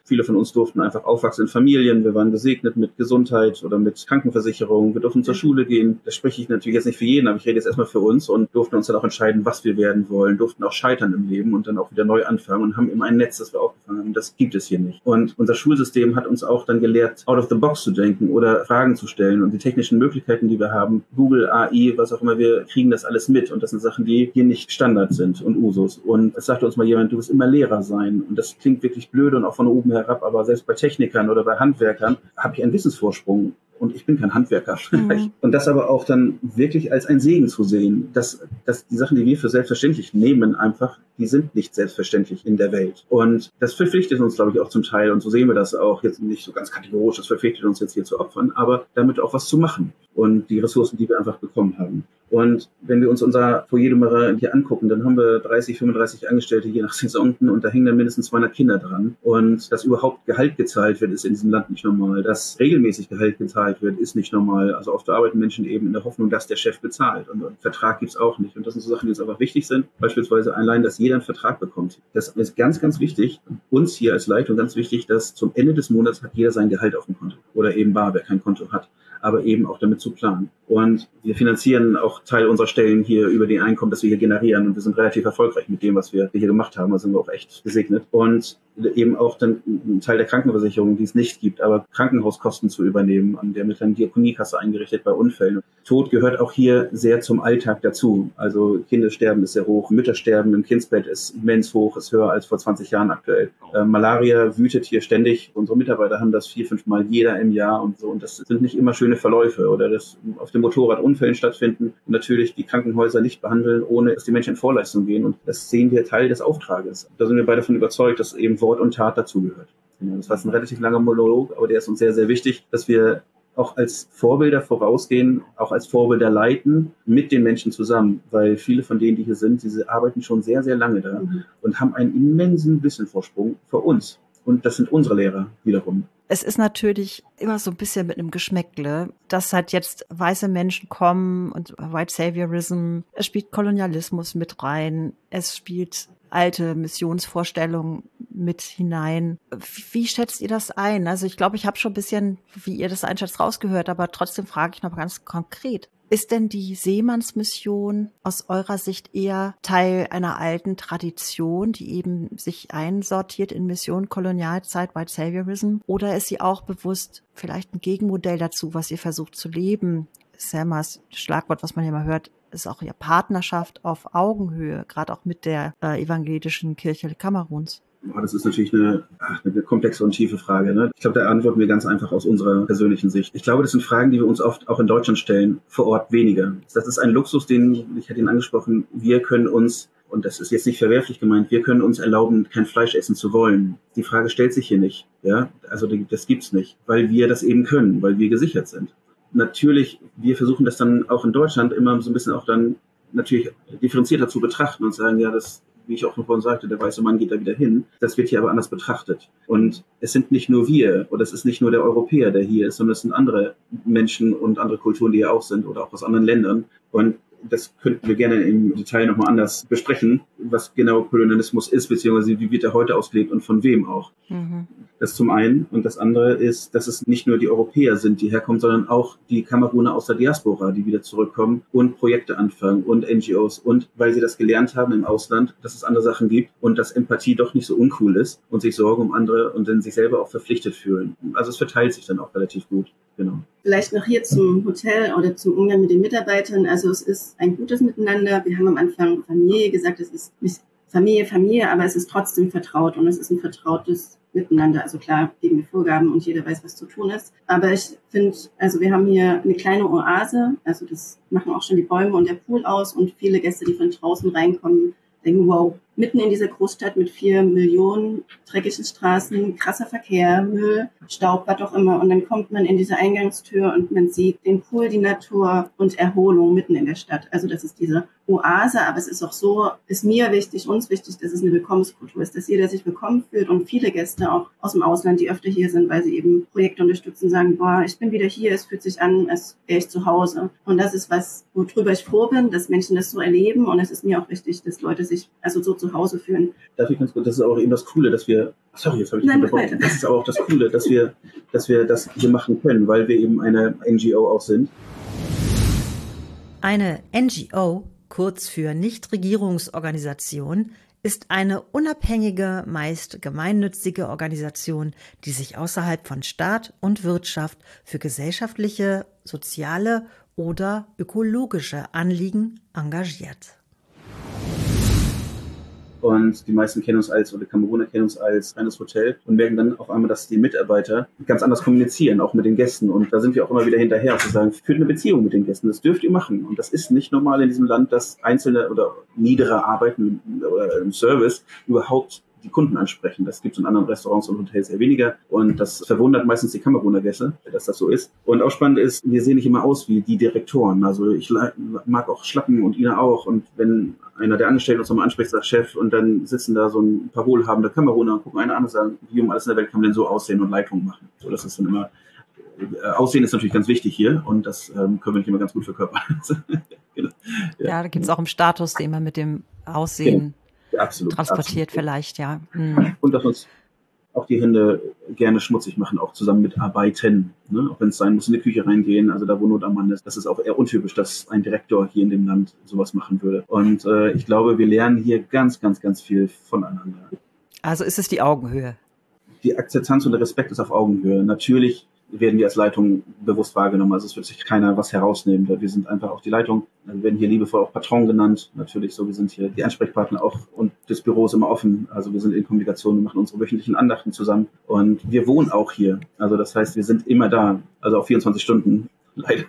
Viele von uns durften einfach aufwachsen in Familien. Wir waren gesegnet mit Gesundheit oder mit Krankenversicherung. Wir durften zur Schule gehen. Das spreche ich natürlich jetzt nicht für jeden, aber ich rede jetzt erstmal für uns und durften uns dann auch entscheiden, was wir werden wollen, durften auch scheitern im Leben und dann auch wieder neu anfangen und haben eben ein Netz, das wir aufgefangen haben. Das gibt es hier nicht. Und unser Schulsystem hat uns auch dann gelehrt, out of the box zu denken oder Fragen zu stellen und die technischen Möglichkeiten, die wir haben, Google, A I, was auch immer, wir kriegen das alles mit und das sind Sachen, die hier nicht Standard sind und Usus. Und es sagte uns mal jemand, du wirst immer Lehrer sein und das klingt wirklich blöde und auch von oben herab, aber selbst bei Technikern oder bei Handwerkern habe ich einen Wissensvorsprung. Und ich bin kein Handwerker. Mhm. Und das aber auch dann wirklich als ein Segen zu sehen, dass, dass die Sachen, die wir für selbstverständlich nehmen, einfach, die sind nicht selbstverständlich in der Welt. Und das verpflichtet uns, glaube ich, auch zum Teil. Und so sehen wir das auch jetzt nicht so ganz kategorisch. Das verpflichtet uns jetzt hier zu opfern, aber damit auch was zu machen. Und die Ressourcen, die wir einfach bekommen haben. Und wenn wir uns unser Foyer hier angucken, dann haben wir dreißig, fünfunddreißig Angestellte je nach Saison und da hängen dann mindestens zweihundert Kinder dran. Und dass überhaupt Gehalt gezahlt wird, ist in diesem Land nicht normal. Dass regelmäßig Gehalt gezahlt wird, ist nicht normal. Also oft arbeiten Menschen eben in der Hoffnung, dass der Chef bezahlt. Und einen Vertrag gibt's auch nicht. Und das sind so Sachen, die uns einfach wichtig sind. Beispielsweise allein, dass jeder einen Vertrag bekommt. Das ist ganz, ganz wichtig. Uns hier als Leitung ganz wichtig, dass zum Ende des Monats hat jeder sein Gehalt auf dem Konto. Oder eben bar, wer kein Konto hat. Aber eben auch damit zu planen. Und wir finanzieren auch Teil unserer Stellen hier über die Einkommen, das wir hier generieren. Und wir sind relativ erfolgreich mit dem, was wir hier gemacht haben. Da sind wir auch echt gesegnet. Und eben auch dann ein Teil der Krankenversicherung, die es nicht gibt, aber Krankenhauskosten zu übernehmen. An der mit einer Diakoniekasse eingerichtet bei Unfällen. Tod gehört auch hier sehr zum Alltag dazu. Also Kindersterben ist sehr hoch. Müttersterben im Kindsbett ist immens hoch, ist höher als vor zwanzig Jahren aktuell. Äh, Malaria wütet hier ständig. Unsere Mitarbeiter haben das vier, fünf Mal jeder im Jahr und so. Und das sind nicht immer schöne Verläufe oder dass auf dem Motorrad Unfällen stattfinden und natürlich die Krankenhäuser nicht behandeln, ohne dass die Menschen in Vorleistung gehen. Und das sehen wir Teil des Auftrages. Da sind wir beide davon überzeugt, dass eben Wort und Tat dazugehört. Das war ein relativ langer Monolog, aber der ist uns sehr, sehr wichtig, dass wir auch als Vorbilder vorausgehen, auch als Vorbilder leiten mit den Menschen zusammen, weil viele von denen, die hier sind, diese arbeiten schon sehr, sehr lange da mhm. und haben einen immensen Wissenvorsprung vor uns. Und das sind unsere Lehrer wiederum. Es ist natürlich immer so ein bisschen mit einem Geschmäckle, dass halt jetzt weiße Menschen kommen und White Saviorism, es spielt Kolonialismus mit rein, es spielt alte Missionsvorstellungen mit hinein. Wie schätzt ihr das ein? Also ich glaube, ich habe schon ein bisschen, wie ihr das einschätzt, rausgehört, aber trotzdem frage ich noch ganz konkret. Ist denn die Seemannsmission aus eurer Sicht eher Teil einer alten Tradition, die eben sich einsortiert in Mission, Kolonialzeit, White Saviorism? Oder ist sie auch bewusst vielleicht ein Gegenmodell dazu, was ihr versucht zu leben? Selmas Schlagwort, was man ja mal hört, ist auch ja Partnerschaft auf Augenhöhe, gerade auch mit der äh, evangelischen Kirche Kameruns. Oh, das ist natürlich eine, ach, eine komplexe und tiefe Frage. Ne? Ich glaube, da antworten wir ganz einfach aus unserer persönlichen Sicht. Ich glaube, das sind Fragen, die wir uns oft auch in Deutschland stellen, vor Ort weniger. Das ist ein Luxus, den, ich hatte ihn angesprochen, wir können uns, und das ist jetzt nicht verwerflich gemeint, wir können uns erlauben, kein Fleisch essen zu wollen. Die Frage stellt sich hier nicht. Ja, also das gibt's nicht, weil wir das eben können, weil wir gesichert sind. Natürlich, wir versuchen das dann auch in Deutschland immer so ein bisschen auch dann natürlich differenzierter zu betrachten und sagen, ja, das, wie ich auch vorhin sagte, der weiße Mann geht da wieder hin. Das wird hier aber anders betrachtet. Und es sind nicht nur wir oder es ist nicht nur der Europäer, der hier ist, sondern es sind andere Menschen und andere Kulturen, die hier auch sind oder auch aus anderen Ländern. Und das könnten wir gerne im Detail nochmal anders besprechen, was genau Kolonialismus ist, beziehungsweise wie wird er heute ausgelebt und von wem auch. Mhm. Das zum einen. Und das andere ist, dass es nicht nur die Europäer sind, die herkommen, sondern auch die Kameruner aus der Diaspora, die wieder zurückkommen und Projekte anfangen und N G Os. Und weil sie das gelernt haben im Ausland, dass es andere Sachen gibt und dass Empathie doch nicht so uncool ist und sich Sorgen um andere und dann sich selber auch verpflichtet fühlen. Also es verteilt sich dann auch relativ gut. Genau. Vielleicht noch hier zum Hotel oder zum Umgang mit den Mitarbeitern. Also es ist ein gutes Miteinander. Wir haben am Anfang Familie gesagt, es ist nicht Familie, Familie, aber es ist trotzdem vertraut und es ist ein vertrautes Miteinander. Also klar, gegen die Vorgaben und jeder weiß, was zu tun ist. Aber ich finde, also wir haben hier eine kleine Oase. Also das machen auch schon die Bäume und der Pool aus und viele Gäste, die von draußen reinkommen, denken, wow, mitten in dieser Großstadt mit vier Millionen dreckigen Straßen, krasser Verkehr, Müll, Staub, was auch immer. Und dann kommt man in diese Eingangstür und man sieht den Pool, die Natur und Erholung mitten in der Stadt. Also das ist diese Oase, aber es ist auch so, ist mir wichtig, uns wichtig, dass es eine Willkommenskultur ist, dass jeder sich willkommen fühlt und viele Gäste auch aus dem Ausland, die öfter hier sind, weil sie eben Projekte unterstützen, sagen, boah, ich bin wieder hier, es fühlt sich an, als wäre ich zu Hause. Und das ist was, worüber ich froh bin, dass Menschen das so erleben und es ist mir auch wichtig, dass Leute sich also so zu Hause fühlen. Darf ich ganz gut, das ist auch eben das Coole, dass wir Sorry, jetzt habe ich dich unterbrochen. Das ist aber auch das Coole, dass wir, dass wir das hier machen können, weil wir eben eine N G O auch sind. Eine N G O, kurz für Nichtregierungsorganisation, ist eine unabhängige, meist gemeinnützige Organisation, die sich außerhalb von Staat und Wirtschaft für gesellschaftliche, soziale oder ökologische Anliegen engagiert. Und die meisten kennen uns als, oder Kameruner kennen uns als kleines Hotel und merken dann auf einmal, dass die Mitarbeiter ganz anders kommunizieren, auch mit den Gästen. Und da sind wir auch immer wieder hinterher, zu sagen, führt eine Beziehung mit den Gästen, das dürft ihr machen. Und das ist nicht normal in diesem Land, dass einzelne oder niedere Arbeiten oder im Service überhaupt die Kunden ansprechen. Das gibt es in anderen Restaurants und Hotels eher weniger. Und das verwundert meistens die Kameruner Gäste, dass das so ist. Und auch spannend ist, wir sehen nicht immer aus wie die Direktoren. Also ich mag auch Schlappen und Ina auch. Und wenn einer der Angestellten uns nochmal anspricht, sagt Chef, und dann sitzen da so ein paar wohlhabende Kameruner und gucken einen an und sagen, wie um alles in der Welt kann man denn so aussehen und Leitungen machen. So, das ist dann immer, äh, Aussehen ist natürlich ganz wichtig hier und das ähm, können wir nicht immer ganz gut verkörpern. Genau. Ja. Ja, da gibt es auch im Status, den man mit dem Aussehen Genau. Ja, absolut, transportiert absolut. vielleicht, ja. Mhm. Und dass uns auch die Hände gerne schmutzig machen, auch zusammen mitarbeiten. Ne? Auch wenn es sein muss, in die Küche reingehen, also da, wo Not am Mann ist. Das ist auch eher untypisch, dass ein Direktor hier in dem Land sowas machen würde. Und äh, ich glaube, wir lernen hier ganz, ganz, ganz viel voneinander. Also ist es die Augenhöhe? Die Akzeptanz und der Respekt ist auf Augenhöhe. Natürlich werden wir als Leitung bewusst wahrgenommen. Also es wird sich keiner was herausnehmen. Wir sind einfach auch die Leitung. Wir werden hier liebevoll auch Patron genannt. Natürlich so, wir sind hier die Ansprechpartner auch und das Büro ist immer offen. Also wir sind in Kommunikation, wir machen unsere wöchentlichen Andachten zusammen. Und wir wohnen auch hier. Also das heißt, wir sind immer da. Also auch vierundzwanzig Stunden. Leider.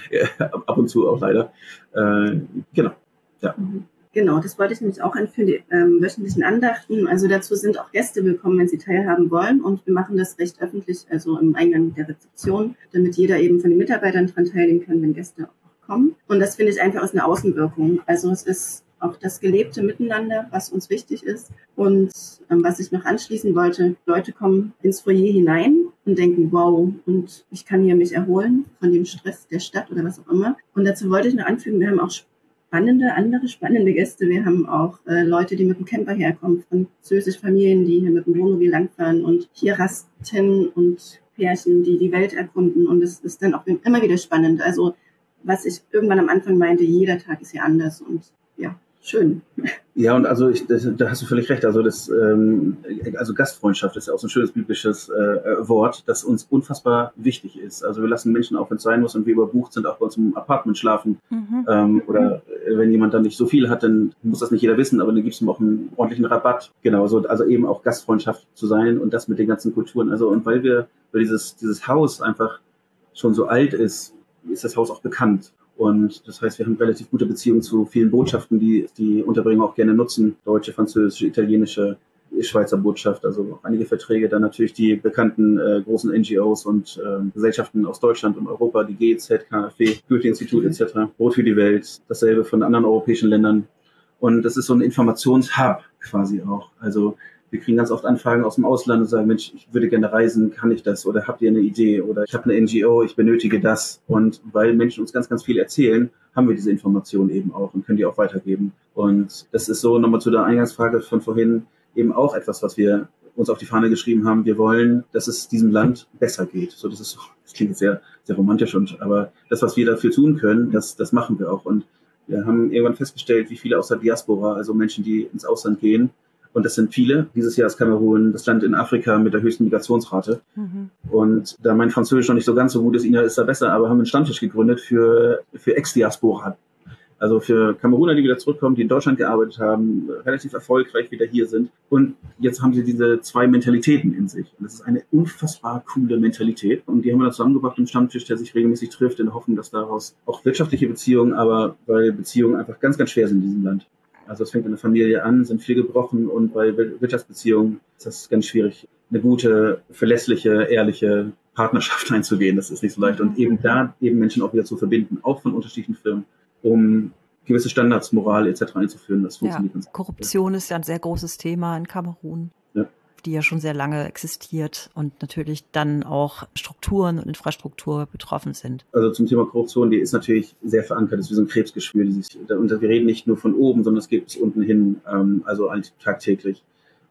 Ab und zu auch leider. Äh, genau. Ja. Genau, das wollte ich nämlich auch anführen, die ähm, wöchentlichen Andachten. Also dazu sind auch Gäste willkommen, wenn sie teilhaben wollen. Und wir machen das recht öffentlich, also im Eingang der Rezeption, damit jeder eben von den Mitarbeitern daran teilnehmen kann, wenn Gäste auch kommen. Und das finde ich einfach aus einer Außenwirkung. Also es ist auch das gelebte Miteinander, was uns wichtig ist. Und ähm, was ich noch anschließen wollte, Leute kommen ins Foyer hinein und denken, wow, und ich kann hier mich erholen von dem Stress der Stadt oder was auch immer. Und dazu wollte ich noch anfügen, wir haben auch spannende, andere spannende Gäste. Wir haben auch äh, Leute, die mit dem Camper herkommen, französische Familien, die hier mit dem Wohnmobil langfahren und hier rasten und Pärchen, die die Welt erkunden. Und es ist dann auch immer wieder spannend. Also was ich irgendwann am Anfang meinte, jeder Tag ist hier anders und ja, schön. Ja, und also ich, das, da hast du völlig recht. Also das, ähm, also Gastfreundschaft ist ja auch so ein schönes biblisches äh, Wort, das uns unfassbar wichtig ist. Also wir lassen Menschen auch, wenn es sein muss und wir überbucht sind, auch bei uns im Apartment schlafen. Mhm. Ähm, oder äh, wenn jemand dann nicht so viel hat, dann muss das nicht jeder wissen, aber dann gibt es ihm auch einen ordentlichen Rabatt. Genau, so, also eben auch Gastfreundschaft zu sein und das mit den ganzen Kulturen. Also und weil wir, weil dieses dieses Haus einfach schon so alt ist, ist das Haus auch bekannt. Und das heißt, wir haben relativ gute Beziehungen zu vielen Botschaften, die die Unterbringer auch gerne nutzen. Deutsche, französische, italienische, Schweizer Botschaft, also auch einige Verträge. Dann natürlich die bekannten äh, großen N G Os und äh, Gesellschaften aus Deutschland und Europa, die G E Z, K f W, Goethe-Institut et cetera, Brot für die Welt, dasselbe von anderen europäischen Ländern. Und das ist so ein Informationshub quasi auch. Also wir kriegen ganz oft Anfragen aus dem Ausland und sagen, Mensch, ich würde gerne reisen, kann ich das? Oder habt ihr eine Idee? Oder ich habe eine N G O, ich benötige das. Und weil Menschen uns ganz, ganz viel erzählen, haben wir diese Informationen eben auch und können die auch weitergeben. Und das ist so nochmal zu der Eingangsfrage von vorhin eben auch etwas, was wir uns auf die Fahne geschrieben haben. Wir wollen, dass es diesem Land besser geht. So, das ist so, das klingt sehr, sehr romantisch und, aber das, was wir dafür tun können, das, das machen wir auch. Und wir haben irgendwann festgestellt, wie viele aus der Diaspora, also Menschen, die ins Ausland gehen, und das sind viele. Dieses Jahr ist Kamerun das Land in Afrika mit der höchsten Migrationsrate. Mhm. Und da mein Französisch noch nicht so ganz so gut ist, Ina ist da besser, aber haben einen Stammtisch gegründet für, für Ex-Diaspora. Also für Kameruner, die wieder zurückkommen, die in Deutschland gearbeitet haben, relativ erfolgreich wieder hier sind. Und jetzt haben sie diese zwei Mentalitäten in sich. Und das ist eine unfassbar coole Mentalität. Und die haben wir dann zusammengebracht im Stammtisch, der sich regelmäßig trifft, in der Hoffnung, dass daraus auch wirtschaftliche Beziehungen, aber weil Beziehungen einfach ganz, ganz schwer sind in diesem Land. Also es fängt in der Familie an, sind viel gebrochen und bei Wirtschaftsbeziehungen ist das ganz schwierig, eine gute, verlässliche, ehrliche Partnerschaft einzugehen. Das ist nicht so leicht. Und eben da eben Menschen auch wieder zu verbinden, auch von unterschiedlichen Firmen, um gewisse Standards, Moral et cetera einzuführen. Das funktioniert ja, ganz gut. Korruption ist ja ein sehr großes Thema in Kamerun. Ja. Die ja schon sehr lange existiert und natürlich dann auch Strukturen und Infrastruktur betroffen sind. Also zum Thema Korruption, die ist natürlich sehr verankert, das ist wie so ein Krebsgeschwür. Die sich, und wir reden nicht nur von oben, sondern es geht bis unten hin, ähm, also tagtäglich.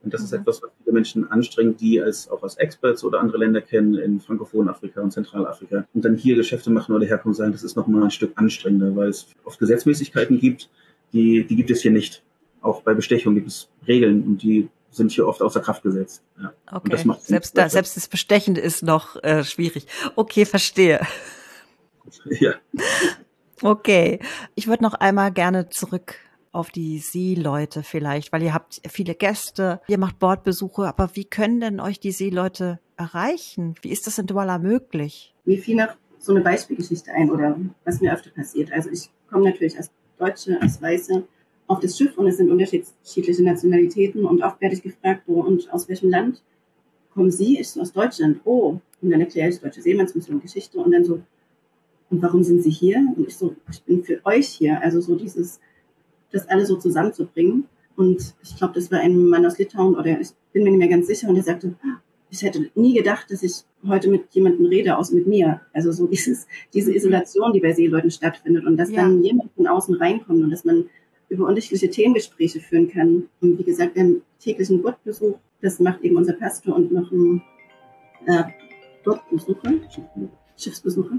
Und das ist etwas, was viele Menschen anstrengt, die als auch als Experts oder andere Länder kennen, in frankophonen Afrika und Zentralafrika. Und dann hier Geschäfte machen oder herkommen sagen, das ist nochmal ein Stück anstrengender, weil es oft Gesetzmäßigkeiten gibt, die, die gibt es hier nicht. Auch bei Bestechung gibt es Regeln und die sind hier oft außer Kraft gesetzt. Ja. Okay, und das macht selbst, da, selbst das Bestechen ist noch äh, schwierig. Okay, verstehe. Ja. Okay, ich würde noch einmal gerne zurück auf die Seeleute vielleicht, weil ihr habt viele Gäste, ihr macht Bordbesuche, aber wie können denn euch die Seeleute erreichen? Wie ist das in Douala möglich? Mir fiel noch so eine Beispielgeschichte ein oder was mir öfter passiert. Also ich komme natürlich als Deutsche, als Weiße auf das Schiff und es sind unterschiedliche Nationalitäten und oft werde ich gefragt, wo und aus welchem Land kommen Sie? Ich so, aus Deutschland. Oh, und dann erkläre ich Deutsche Seemannsmission Geschichte und dann so, und warum sind Sie hier? Und ich so, ich bin für euch hier. Also so dieses, das alle so zusammenzubringen. Und ich glaube, das war ein Mann aus Litauen oder ich bin mir nicht mehr ganz sicher und er sagte, ich hätte nie gedacht, dass ich heute mit jemandem rede, außer mit mir. Also so dieses, diese Isolation, die bei Seeleuten stattfindet und dass ja. dann jemand von außen reinkommt und dass man über unterschiedliche Themengespräche führen kann. Und wie gesagt, wir haben täglichen Bordbesuch. Das macht eben unser Pastor und noch ein äh, Bordbesucher, Schiffsbesucher.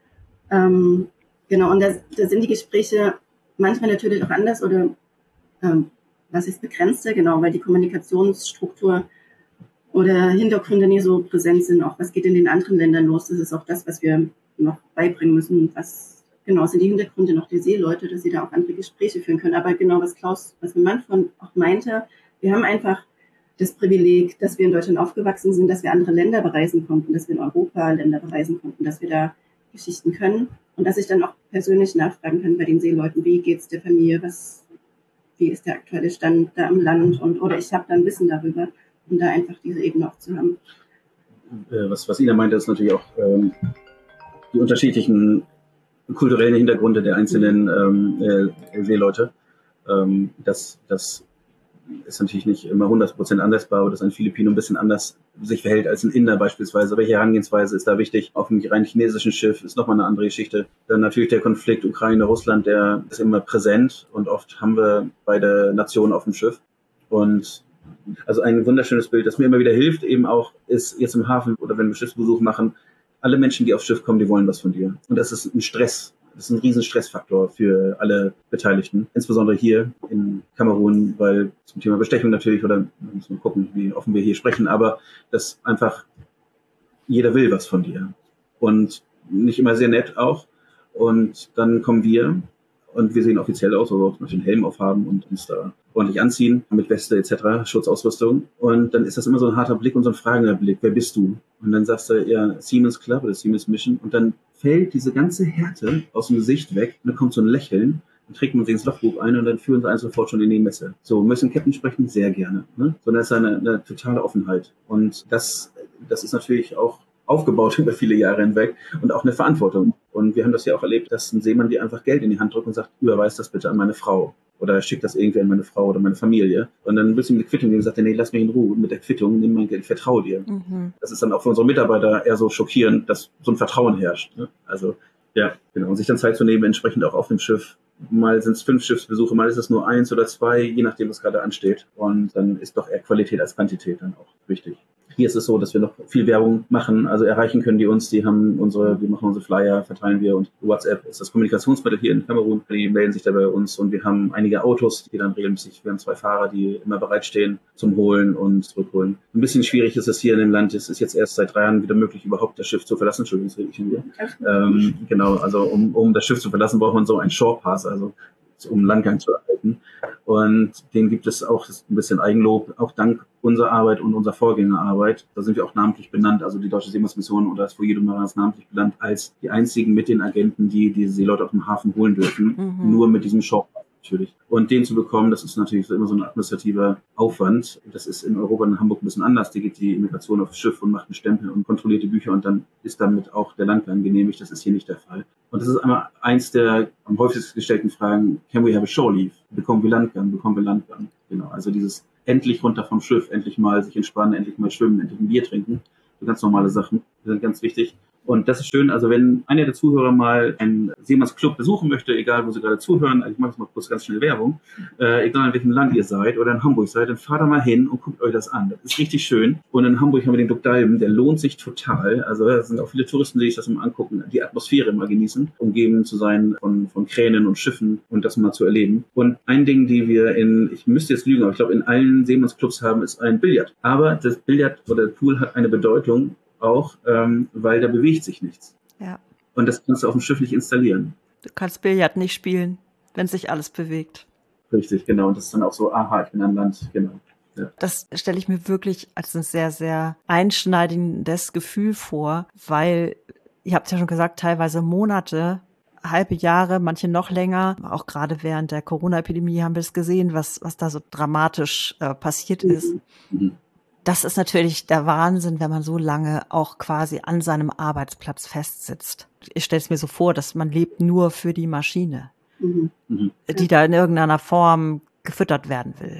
Ähm, genau, und da, da sind die Gespräche manchmal natürlich auch anders oder ähm, was ist begrenzter, genau, weil die Kommunikationsstruktur oder Hintergründe nie so präsent sind. Auch was geht in den anderen Ländern los? Das ist auch das, was wir noch beibringen müssen. Was genau sind die Hintergründe noch der Seeleute, dass sie da auch andere Gespräche führen können. Aber genau, was Klaus, was mein Mann von auch meinte, wir haben einfach das Privileg, dass wir in Deutschland aufgewachsen sind, dass wir andere Länder bereisen konnten, dass wir in Europa Länder bereisen konnten, dass wir da Geschichten können und dass ich dann auch persönlich nachfragen kann bei den Seeleuten, wie geht's der Familie, was, wie ist der aktuelle Stand da im Land und oder ich habe dann Wissen darüber, um da einfach diese Ebene auch zu haben. Was, was Ina meinte, ist natürlich auch ähm, die unterschiedlichen kulturellen Hintergründe der einzelnen ähm, äh, Seeleute. Ähm, das, das ist natürlich nicht immer hundert Prozent ansetzbar, aber dass ein Filipino ein bisschen anders sich verhält als ein Inder beispielsweise. Welche Herangehensweise ist da wichtig? Auf einem rein chinesischen Schiff ist nochmal eine andere Geschichte. Dann natürlich der Konflikt Ukraine-Russland, der ist immer präsent und oft haben wir beide Nationen auf dem Schiff. Und also ein wunderschönes Bild, das mir immer wieder hilft, eben auch ist jetzt im Hafen oder wenn wir Schiffsbesuch machen, alle Menschen, die aufs Schiff kommen, die wollen was von dir. Und das ist ein Stress. Das ist ein riesen Stressfaktor für alle Beteiligten, insbesondere hier in Kamerun, weil zum Thema Bestechung natürlich, oder müssen wir gucken, wie offen wir hier sprechen, aber dass einfach jeder will was von dir und nicht immer sehr nett auch. Und dann kommen wir und wir sehen offiziell aus, wo wir auch natürlich einen Helm aufhaben und uns da ordentlich anziehen, mit Weste et cetera, Schutzausrüstung. Und dann ist das immer so ein harter Blick und so ein fragender Blick. Wer bist du? Und dann sagst du, ja, Seamen's Club oder Seamen's Mission. Und dann fällt diese ganze Härte aus dem Gesicht weg. Und dann kommt so ein Lächeln. Dann trägt man sich ins Logbuch ein und dann führen sie einen sofort schon in die Messe. So, müssen Captain sprechen? Sehr gerne. Ne? Sondern es ist eine, eine totale Offenheit. Und das, das ist natürlich auch aufgebaut über viele Jahre hinweg und auch eine Verantwortung. Und wir haben das ja auch erlebt, dass ein Seemann dir einfach Geld in die Hand drückt und sagt, überweis das bitte an meine Frau. Oder schick das irgendwie an meine Frau oder meine Familie. Und dann willst du ihm eine Quittung geben und sagt, nee, lass mich in Ruhe. Mit der Quittung, nimm mein Geld, ich vertraue dir. Mhm. Das ist dann auch für unsere Mitarbeiter eher so schockierend, dass so ein Vertrauen herrscht. Ne? Also, ja, genau. Und sich dann Zeit zu nehmen, entsprechend auch auf dem Schiff. Mal sind es fünf Schiffsbesuche, mal ist es nur eins oder zwei, je nachdem, was gerade ansteht. Und dann ist doch eher Qualität als Quantität dann auch wichtig. Hier ist es so, dass wir noch viel Werbung machen, also erreichen können die uns, die haben unsere, wir machen unsere Flyer, verteilen wir und WhatsApp ist das Kommunikationsmittel hier in Kamerun, die melden sich da bei uns und wir haben einige Autos, die dann regelmäßig, wir haben zwei Fahrer, die immer bereitstehen zum Holen und zurückholen. Ein bisschen schwierig ist es hier in dem Land, es ist jetzt erst seit drei Jahren wieder möglich, überhaupt das Schiff zu verlassen, Entschuldigung, das rede ich schon wieder. Ähm, genau, also um, um das Schiff zu verlassen, braucht man so einen Shore Pass, also um Landgang zu erhalten. Und den gibt es auch, das ist ein bisschen Eigenlob, auch dank unserer Arbeit und unserer Vorgängerarbeit. Da sind wir auch namentlich benannt, also die Deutsche Seemannsmission oder das Foyer du Marin ist namentlich benannt als die einzigen mit den Agenten, die diese Seeleute auf dem Hafen holen dürfen. Mhm. Nur mit diesem Shop natürlich. Und den zu bekommen, das ist natürlich immer so ein administrativer Aufwand. Das ist in Europa und in Hamburg ein bisschen anders. Da geht die Immigration aufs Schiff und macht einen Stempel und kontrolliert die Bücher und dann ist damit auch der Landgang genehmigt. Das ist hier nicht der Fall. Und das ist einmal eins der am häufigsten gestellten Fragen, can we have a shore leave? Bekommen wir Landgang? Bekommen wir Landgang? Genau, also dieses endlich runter vom Schiff, endlich mal sich entspannen, endlich mal schwimmen, endlich ein Bier trinken. So ganz normale Sachen, die sind ganz wichtig. Und das ist schön, also wenn einer der Zuhörer mal einen Seemannsclub besuchen möchte, egal wo Sie gerade zuhören, also ich mache jetzt mal kurz ganz schnell Werbung, äh, egal in welchem Land ihr seid oder in Hamburg seid, dann fahrt da mal hin und guckt euch das an. Das ist richtig schön. Und in Hamburg haben wir den Duckdalben, der lohnt sich total. Also da sind auch viele Touristen, die sich das mal angucken, die Atmosphäre mal genießen, umgeben zu sein von, von Kränen und Schiffen und das mal zu erleben. Und ein Ding, die wir in, ich müsste jetzt lügen, aber ich glaube in allen Seemannsclubs haben, ist ein Billard. Aber das Billard oder der Pool hat eine Bedeutung, auch, ähm, weil da bewegt sich nichts. Ja. Und das kannst du auf dem Schiff nicht installieren. Du kannst Billard nicht spielen, wenn sich alles bewegt. Richtig, genau. Und das ist dann auch so, aha, ich bin an Land, genau. Ja. Das stelle ich mir wirklich als ein sehr, sehr einschneidendes Gefühl vor, weil, ihr habt ja schon gesagt, teilweise Monate, halbe Jahre, manche noch länger. Auch gerade während der Corona-Epidemie haben wir es gesehen, was, was da so dramatisch äh, passiert ist. Mhm. Das ist natürlich der Wahnsinn, wenn man so lange auch quasi an seinem Arbeitsplatz festsitzt. Ich stelle es mir so vor, dass man lebt nur für die Maschine, Mhm. Mhm. die da in irgendeiner Form gefüttert werden will.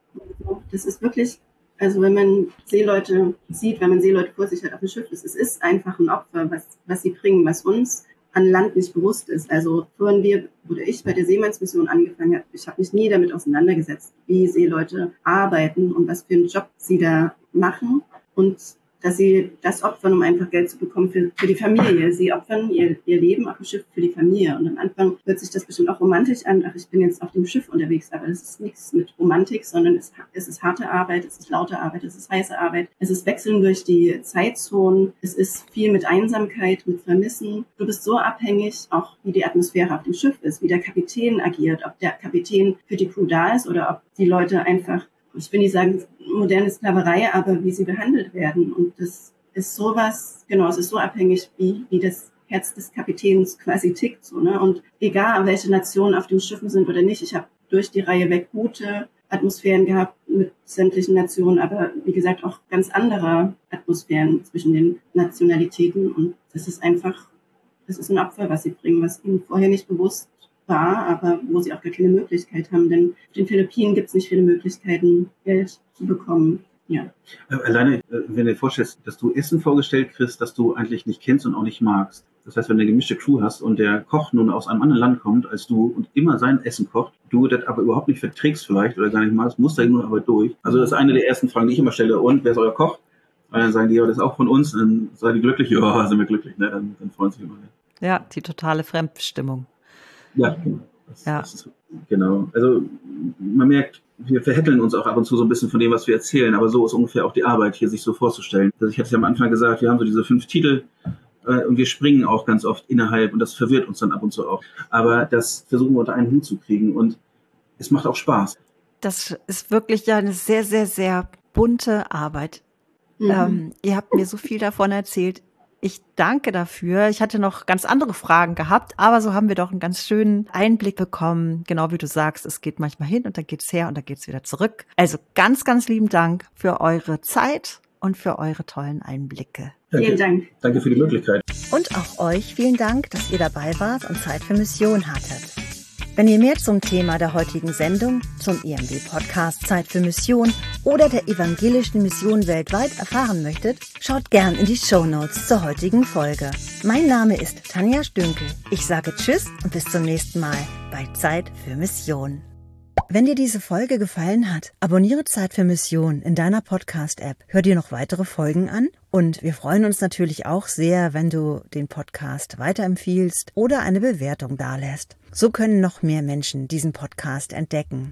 Das ist wirklich, also wenn man Seeleute sieht, wenn man Seeleute vor sich hat auf dem Schiff, es ist einfach ein Opfer, was, was sie bringen, was uns an Land nicht bewusst ist. Also vorhin wir, oder ich bei der Seemannsmission angefangen habe, ich habe mich nie damit auseinandergesetzt, wie Seeleute arbeiten und was für einen Job sie da machen und dass sie das opfern, um einfach Geld zu bekommen für, für die Familie. Sie opfern ihr, ihr Leben auf dem Schiff für die Familie. Und am Anfang hört sich das bestimmt auch romantisch an. Ach, ich bin jetzt auf dem Schiff unterwegs. Aber das ist nichts mit Romantik, sondern es, es ist harte Arbeit, es ist laute Arbeit, es ist heiße Arbeit. Es ist Wechseln durch die Zeitzonen. Es ist viel mit Einsamkeit, mit Vermissen. Du bist so abhängig, auch wie die Atmosphäre auf dem Schiff ist, wie der Kapitän agiert, ob der Kapitän für die Crew da ist oder ob die Leute einfach, ich will nicht sagen moderne Sklaverei, aber wie sie behandelt werden. Und das ist sowas, genau, es ist so abhängig, wie, wie das Herz des Kapitäns quasi tickt. So, ne? Und egal, welche Nationen auf den Schiffen sind oder nicht, ich habe durch die Reihe weg gute Atmosphären gehabt mit sämtlichen Nationen, aber wie gesagt auch ganz andere Atmosphären zwischen den Nationalitäten. Und das ist einfach, das ist ein Opfer, was sie bringen, was ihnen vorher nicht bewusst war, aber wo sie auch gar keine Möglichkeit haben, denn auf den Philippinen gibt es nicht viele Möglichkeiten, Geld zu bekommen. Ja. Alleine, wenn du dir vorstellst, dass du Essen vorgestellt kriegst, das du eigentlich nicht kennst und auch nicht magst. Das heißt, wenn du eine gemischte Crew hast und der Koch nun aus einem anderen Land kommt als du und immer sein Essen kocht, du das aber überhaupt nicht verträgst vielleicht oder gar nicht magst, musst da nur aber durch. Also das ist eine der ersten Fragen, die ich immer stelle. Und wer ist euer Koch? Und dann sagen die, ja, das ist auch von uns. Dann seid ihr glücklich? Ja, sind wir glücklich. Ne? Dann, dann freuen sich immer. Ne? Ja, die totale Fremdbestimmung. Ja, genau. Das, ja. Das ist, genau. Also man merkt, wir verhätteln uns auch ab und zu so ein bisschen von dem, was wir erzählen, aber so ist ungefähr auch die Arbeit, hier sich so vorzustellen. Also ich hatte es ja am Anfang gesagt, wir haben so diese fünf Titel äh, und wir springen auch ganz oft innerhalb und das verwirrt uns dann ab und zu auch. Aber das versuchen wir unter einen Hut zu kriegen und es macht auch Spaß. Das ist wirklich ja eine sehr, sehr, sehr bunte Arbeit. Mhm. Ähm, ihr habt mir so viel davon erzählt. Ich danke dafür. Ich hatte noch ganz andere Fragen gehabt, aber so haben wir doch einen ganz schönen Einblick bekommen. Genau wie du sagst, es geht manchmal hin und dann geht's her und dann geht's wieder zurück. Also ganz, ganz lieben Dank für eure Zeit und für eure tollen Einblicke. Danke. Vielen Dank. Danke für die Möglichkeit. Und auch euch vielen Dank, dass ihr dabei wart und Zeit für Mission hattet. Wenn ihr mehr zum Thema der heutigen Sendung, zum E M W-Podcast Zeit für Mission oder der evangelischen Mission weltweit erfahren möchtet, schaut gern in die Shownotes zur heutigen Folge. Mein Name ist Tanja Stünkel. Ich sage Tschüss und bis zum nächsten Mal bei Zeit für Mission. Wenn dir diese Folge gefallen hat, abonniere Zeit für Mission in deiner Podcast-App. Hör dir noch weitere Folgen an und wir freuen uns natürlich auch sehr, wenn du den Podcast weiterempfiehlst oder eine Bewertung dalässt. So können noch mehr Menschen diesen Podcast entdecken.